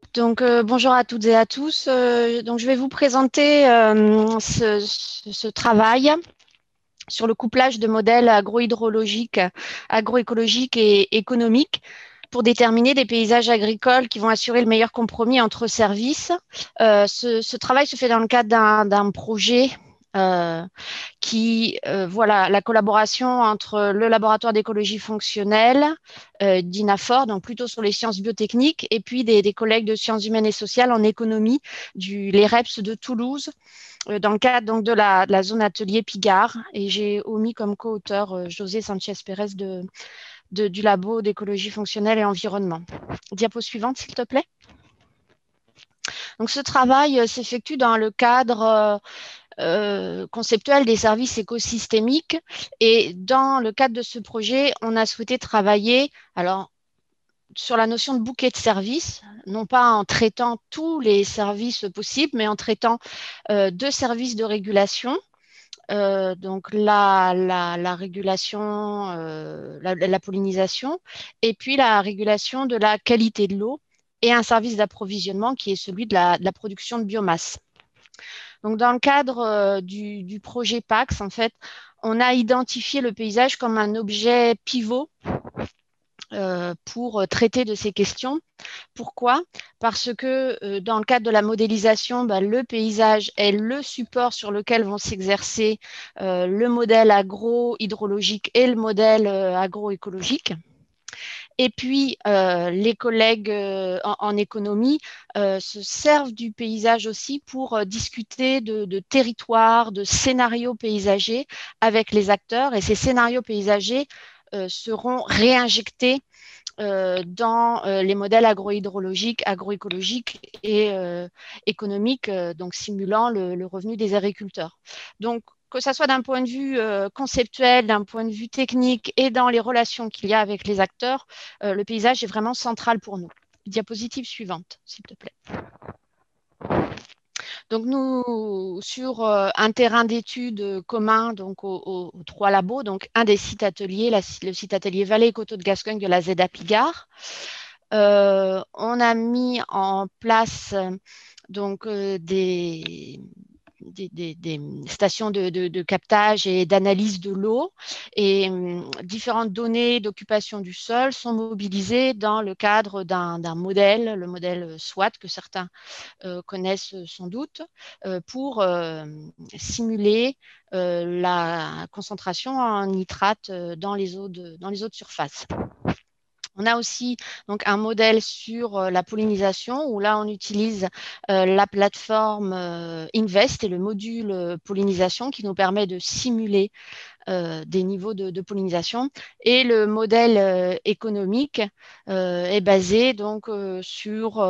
Donc, bonjour à toutes et à tous. Donc, je vais vous présenter ce travail sur le couplage de modèles agrohydrologiques, agroécologiques et économiques pour déterminer des paysages agricoles qui vont assurer le meilleur compromis entre services. Ce travail se fait dans le cadre d'un projet euh, voilà, la collaboration entre le laboratoire d'écologie fonctionnelle d'INAFOR, donc plutôt sur les sciences biotechniques, et puis des collègues de sciences humaines et sociales en économie du l'EREPS de Toulouse, dans le cadre donc, de la zone atelier Pigard. Et j'ai omis comme co-auteur José Sanchez Pérez du labo d'écologie fonctionnelle et environnement. Diapo suivante, s'il te plaît. Donc, ce travail s'effectue dans le cadre conceptuel des services écosystémiques. Et dans le cadre de ce projet, on a souhaité travailler sur la notion de bouquet de services, non pas en traitant tous les services possibles, mais en traitant deux services de régulation. Donc la régulation, la pollinisation, et puis la régulation de la qualité de l'eau, et un service d'approvisionnement qui est celui de la production de biomasse. Donc, dans le cadre du projet PAX, en fait, on a identifié le paysage comme un objet pivot pour traiter de ces questions. Pourquoi? Parce que dans le cadre de la modélisation, le paysage est le support sur lequel vont s'exercer le modèle agro-hydrologique et le modèle agroécologique. Et puis, les collègues en économie se servent du paysage aussi pour discuter de territoires, de scénarios paysagers avec les acteurs. Et ces scénarios paysagers seront réinjectés dans les modèles agrohydrologiques, agroécologiques et économiques, donc simulant le revenu des agriculteurs. Donc, que ça soit d'un point de vue conceptuel, d'un point de vue technique et dans les relations qu'il y a avec les acteurs, le paysage est vraiment central pour nous. Diapositive suivante, s'il te plaît. Donc nous, sur un terrain d'études commun donc aux trois labos, donc un des sites ateliers, le site atelier Vallée et Coteaux de Gascogne de la ZEDA Pigard, on a mis en place donc des stations de captage et d'analyse de l'eau, et différentes données d'occupation du sol sont mobilisées dans le cadre d'un modèle, le modèle SWAT que certains connaissent sans doute, pour simuler la concentration en nitrate dans les eaux de surface. On a aussi donc un modèle sur la pollinisation où là on utilise la plateforme Invest et le module pollinisation qui nous permet de simuler des niveaux de pollinisation. Et le modèle économique est basé donc sur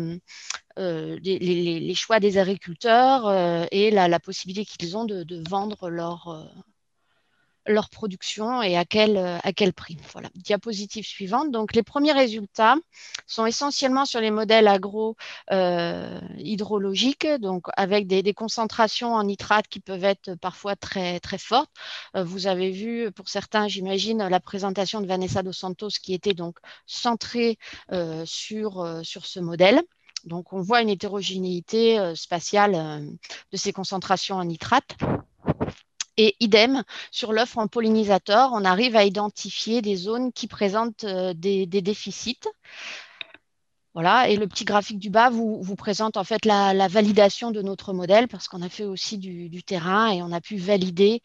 les choix des agriculteurs et la possibilité qu'ils ont de vendre leur production et à quel prix. Voilà. Diapositive suivante. Donc, les premiers résultats sont essentiellement sur les modèles agro-hydrologiques, donc avec des concentrations en nitrate qui peuvent être parfois très, très fortes. Vous avez vu, pour certains, j'imagine, la présentation de Vanessa Dos Santos qui était donc centrée sur ce modèle. Donc, on voit une hétérogénéité spatiale de ces concentrations en nitrate. Et idem, sur l'offre en pollinisateur, on arrive à identifier des zones qui présentent des déficits. Voilà, et le petit graphique du bas vous présente en fait la validation de notre modèle parce qu'on a fait aussi du terrain et on a pu valider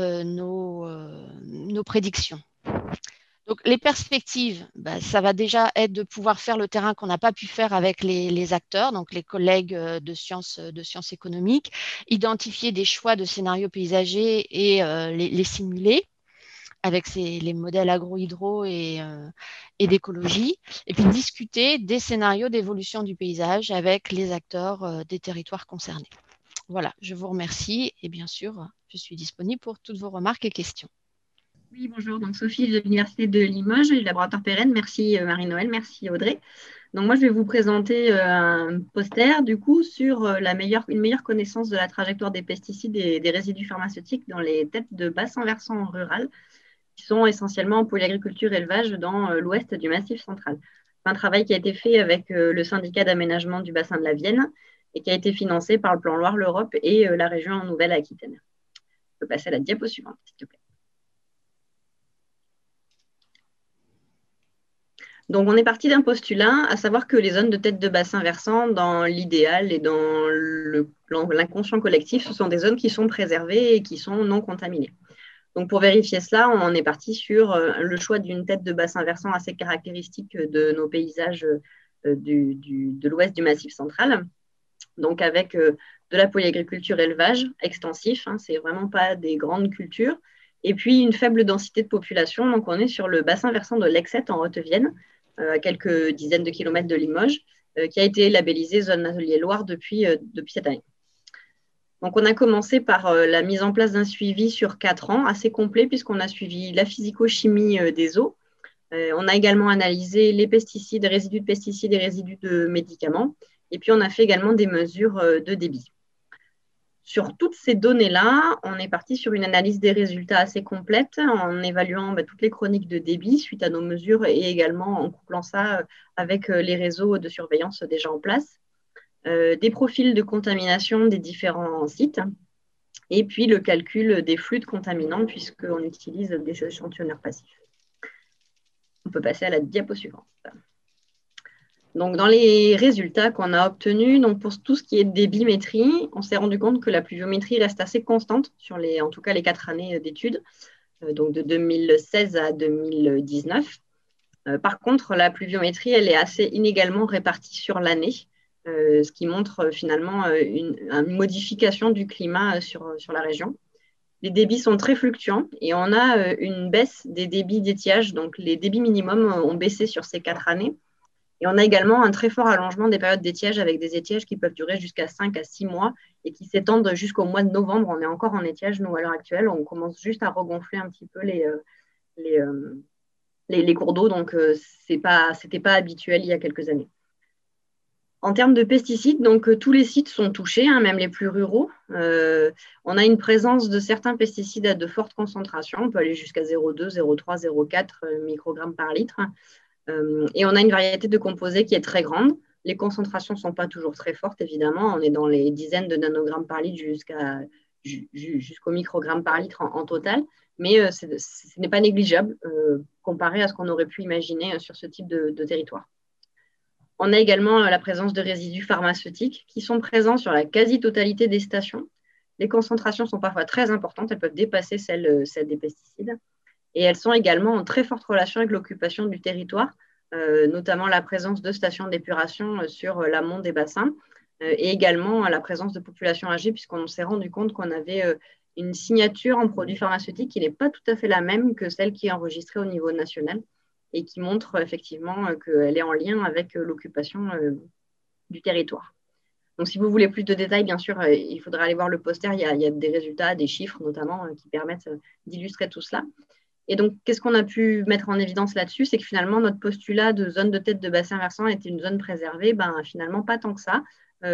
nos prédictions. Donc, les perspectives, ça va déjà être de pouvoir faire le terrain qu'on n'a pas pu faire avec les acteurs, donc les collègues de sciences économiques, identifier des choix de scénarios paysagers et les simuler avec les modèles agro-hydro et d'écologie, et puis discuter des scénarios d'évolution du paysage avec les acteurs des territoires concernés. Voilà, je vous remercie et bien sûr, je suis disponible pour toutes vos remarques et questions. Oui, bonjour. Donc, Sophie de l'Université de Limoges, du laboratoire Pérenne. Merci Marie-Noël, merci Audrey. Donc, moi, je vais vous présenter un poster, du coup, sur une meilleure connaissance de la trajectoire des pesticides et des résidus pharmaceutiques dans les têtes de bassin versant rural, qui sont essentiellement pour l'agriculture et élevage dans l'ouest du Massif central. Un travail qui a été fait avec le syndicat d'aménagement du bassin de la Vienne et qui a été financé par le plan Loire-l'Europe et la région Nouvelle-Aquitaine. Je peux passer à la diapo suivante, s'il te plaît. Donc, on est parti d'un postulat, à savoir que les zones de tête de bassin versant, dans l'idéal et dans l'inconscient collectif, ce sont des zones qui sont préservées et qui sont non contaminées. Donc, pour vérifier cela, on est parti sur le choix d'une tête de bassin versant assez caractéristique de nos paysages de l'ouest du Massif central. Donc, avec de la polyagriculture élevage extensif, hein, c'est vraiment pas des grandes cultures. Et puis, une faible densité de population. Donc, on est sur le bassin versant de l'Exette en Haute-Vienne, à quelques dizaines de kilomètres de Limoges, qui a été labellisé zone atelier Loire depuis cette année. Donc, on a commencé par la mise en place d'un suivi sur 4 ans, assez complet, puisqu'on a suivi la physico-chimie des eaux. On a également analysé les pesticides, résidus de pesticides et résidus de médicaments. Et puis, on a fait également des mesures de débit. Sur toutes ces données-là, on est parti sur une analyse des résultats assez complète en évaluant toutes les chroniques de débit suite à nos mesures et également en couplant ça avec les réseaux de surveillance déjà en place, des profils de contamination des différents sites et puis le calcul des flux de contaminants puisqu'on utilise des échantillonneurs passifs. On peut passer à la diapo suivante. Donc, dans les résultats qu'on a obtenus, donc pour tout ce qui est débimétrie, on s'est rendu compte que la pluviométrie reste assez constante sur en tout cas les 4 années d'études, donc de 2016 à 2019. Par contre, la pluviométrie, elle est assez inégalement répartie sur l'année, ce qui montre finalement une modification du climat sur la région. Les débits sont très fluctuants et on a une baisse des débits d'étiage, donc les débits minimums ont baissé sur ces 4 années. Et on a également un très fort allongement des périodes d'étiage avec des étiages qui peuvent durer jusqu'à 5 à 6 mois et qui s'étendent jusqu'au mois de novembre. On est encore en étiage, nous, à l'heure actuelle. On commence juste à regonfler un petit peu les cours d'eau, donc ce n'était pas habituel il y a quelques années. En termes de pesticides, donc tous les sites sont touchés, hein, même les plus ruraux. On a une présence de certains pesticides à de fortes concentrations. On peut aller jusqu'à 0,2, 0,3, 0,4 microgrammes par litre. Et on a une variété de composés qui est très grande. Les concentrations ne sont pas toujours très fortes, évidemment. On est dans les dizaines de nanogrammes par litre jusqu'au microgramme par litre en total. Mais ce n'est pas négligeable comparé à ce qu'on aurait pu imaginer sur ce type de territoire. On a également la présence de résidus pharmaceutiques qui sont présents sur la quasi-totalité des stations. Les concentrations sont parfois très importantes. Elles peuvent dépasser celles des pesticides. Et elles sont également en très forte relation avec l'occupation du territoire, notamment la présence de stations d'épuration sur l'amont des bassins et également la présence de populations âgées, puisqu'on s'est rendu compte qu'on avait une signature en produits pharmaceutiques qui n'est pas tout à fait la même que celle qui est enregistrée au niveau national et qui montre effectivement qu'elle est en lien avec l'occupation du territoire. Donc, si vous voulez plus de détails, bien sûr, il faudra aller voir le poster. Il y a des résultats, des chiffres notamment, qui permettent d'illustrer tout cela. Et donc, qu'est-ce qu'on a pu mettre en évidence là-dessus? C'est que finalement, notre postulat de zone de tête de bassin versant était une zone préservée. Finalement, pas tant que ça.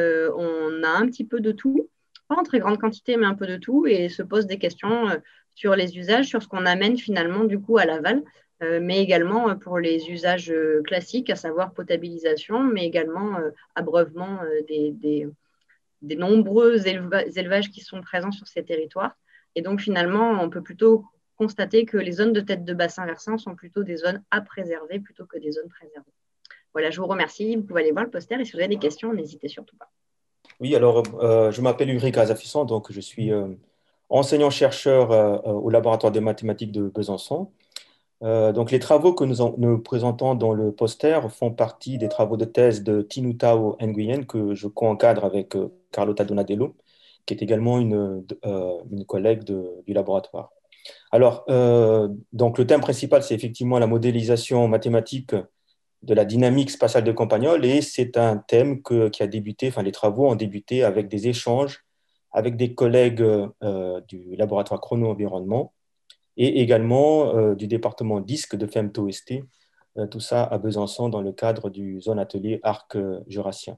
On a un petit peu de tout, pas en très grande quantité, mais un peu de tout, et se pose des questions sur les usages, sur ce qu'on amène finalement du coup à l'aval, mais également pour les usages classiques, à savoir potabilisation, mais également abreuvement des nombreux élevages qui sont présents sur ces territoires. Et donc, finalement, on peut plutôt constater que les zones de tête de bassin versant sont plutôt des zones à préserver plutôt que des zones préservées. Voilà, je vous remercie. Vous pouvez aller voir le poster et si vous avez des questions, n'hésitez surtout pas. Oui, alors je m'appelle Ulrich Azafisson, donc je suis enseignant-chercheur au laboratoire des mathématiques de Besançon. Donc les travaux que nous présentons dans le poster font partie des travaux de thèse de Tinutau Nguyen que je co-encadre avec Carlota Donadello, qui est également une collègue du laboratoire. Alors, donc le thème principal, c'est effectivement la modélisation mathématique de la dynamique spatiale de Campagnol, et c'est un thème qui a débuté, enfin les travaux ont débuté avec des échanges avec des collègues du laboratoire chrono-environnement et également du département disque de FEMTO-ST, tout ça à Besançon dans le cadre du zone atelier Arc Jurassien.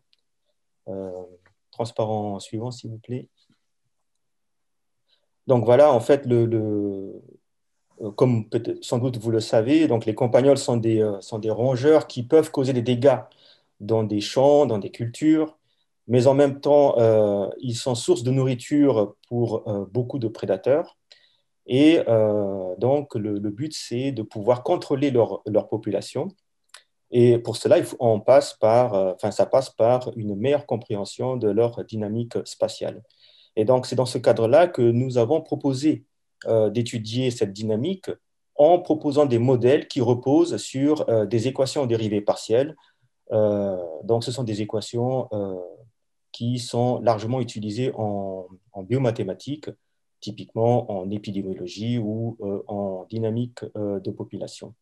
Transparent suivant, s'il vous plaît. Donc voilà, en fait, comme sans doute vous le savez, donc les campagnols sont des rongeurs qui peuvent causer des dégâts dans des champs, dans des cultures, mais en même temps, ils sont source de nourriture pour beaucoup de prédateurs. Et donc, le but, c'est de pouvoir contrôler leur population. Et pour cela, ça passe par une meilleure compréhension de leur dynamique spatiale. Et donc, c'est dans ce cadre-là que nous avons proposé d'étudier cette dynamique en proposant des modèles qui reposent sur des équations en dérivées partielles. Donc, ce sont des équations qui sont largement utilisées en biomathématiques, typiquement en épidémiologie ou en dynamique de population.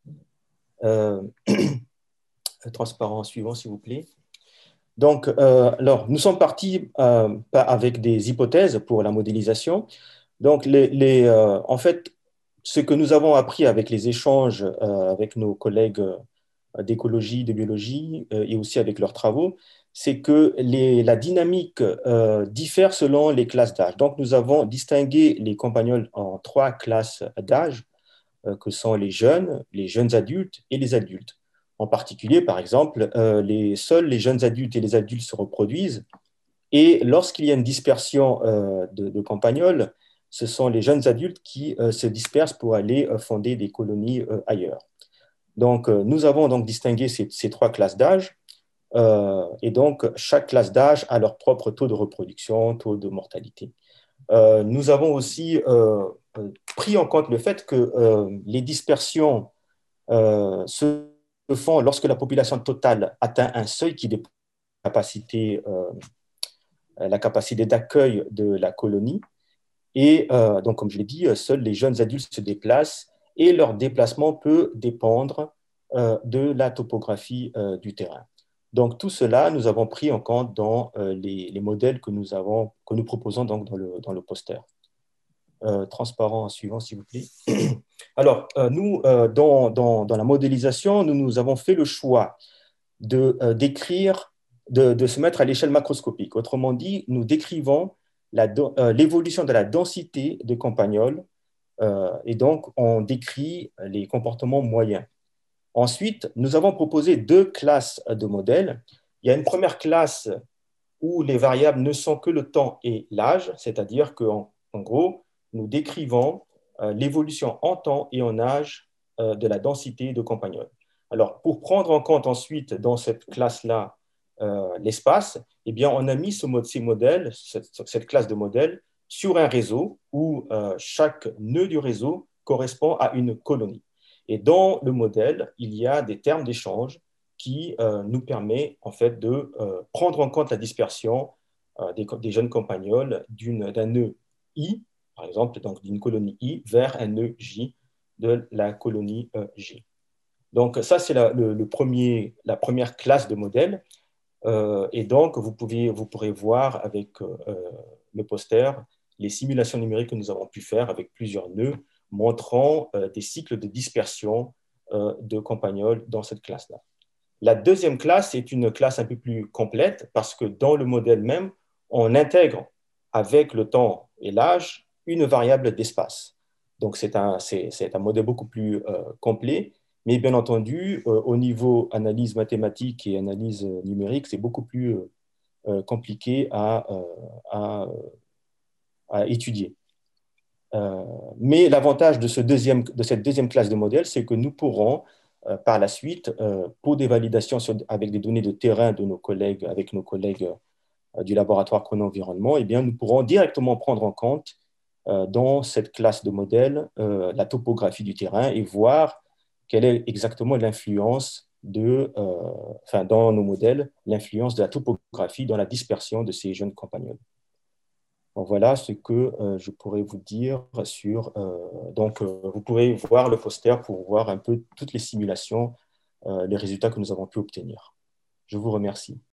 Transparent suivant, s'il vous plaît. Donc, alors, nous sommes partis avec des hypothèses pour la modélisation. Donc, en fait, ce que nous avons appris avec les échanges avec nos collègues d'écologie, de biologie et aussi avec leurs travaux, c'est que la dynamique diffère selon les classes d'âge. Donc, nous avons distingué les campagnols en 3 classes d'âge, que sont les jeunes adultes et les adultes. En particulier, par exemple, seuls les jeunes adultes et les adultes se reproduisent. Et lorsqu'il y a une dispersion de campagnols, ce sont les jeunes adultes qui se dispersent pour aller fonder des colonies ailleurs. Donc, nous avons donc distingué ces 3 classes d'âge. Et donc, chaque classe d'âge a leur propre taux de reproduction, taux de mortalité. Nous avons aussi pris en compte le fait que les dispersions se font lorsque la population totale atteint un seuil qui dépasse la capacité d'accueil de la colonie. Et donc, comme je l'ai dit, seuls les jeunes adultes se déplacent et leur déplacement peut dépendre de la topographie du terrain. Donc, tout cela, nous avons pris en compte dans les modèles que nous proposons donc dans le poster. Transparent suivant, s'il vous plaît. Alors, nous, dans la modélisation, nous avons fait le choix de se mettre à l'échelle macroscopique. Autrement dit, nous décrivons l'évolution de la densité de campagnols et donc on décrit les comportements moyens. Ensuite, nous avons proposé 2 classes de modèles. Il y a une première classe où les variables ne sont que le temps et l'âge, c'est-à-dire qu'en gros, nous décrivons l'évolution en temps et en âge de la densité de campagnols. Alors, pour prendre en compte ensuite dans cette classe-là l'espace, eh bien, on a mis ces modèles, cette classe de modèles, sur un réseau où chaque nœud du réseau correspond à une colonie. Et dans le modèle, il y a des termes d'échange qui nous permet en fait de prendre en compte la dispersion des jeunes campagnols d'un nœud I, par exemple, donc d'une colonie I, vers un nœud J de la colonie J. Donc ça, c'est la première classe de modèles. Et donc, vous pourrez voir avec le poster les simulations numériques que nous avons pu faire avec plusieurs nœuds montrant des cycles de dispersion de campagnols dans cette classe-là. La deuxième classe est une classe un peu plus complète parce que dans le modèle même, on intègre avec le temps et l'âge une variable d'espace. Donc, c'est un modèle beaucoup plus complet, mais bien entendu, au niveau analyse mathématique et analyse numérique, c'est beaucoup plus compliqué à étudier. Mais l'avantage de cette deuxième classe de modèles, c'est que nous pourrons par la suite, pour des validations avec des données de terrain avec nos collègues du laboratoire Chrono-Environnement, eh bien, nous pourrons directement prendre en compte dans cette classe de modèles la topographie du terrain et voir quelle est exactement l'influence dans nos modèles, l'influence de la topographie dans la dispersion de ces jeunes campagnols. Donc, voilà ce que je pourrais vous dire sur... vous pourrez voir le poster pour voir un peu toutes les simulations, les résultats que nous avons pu obtenir. Je vous remercie.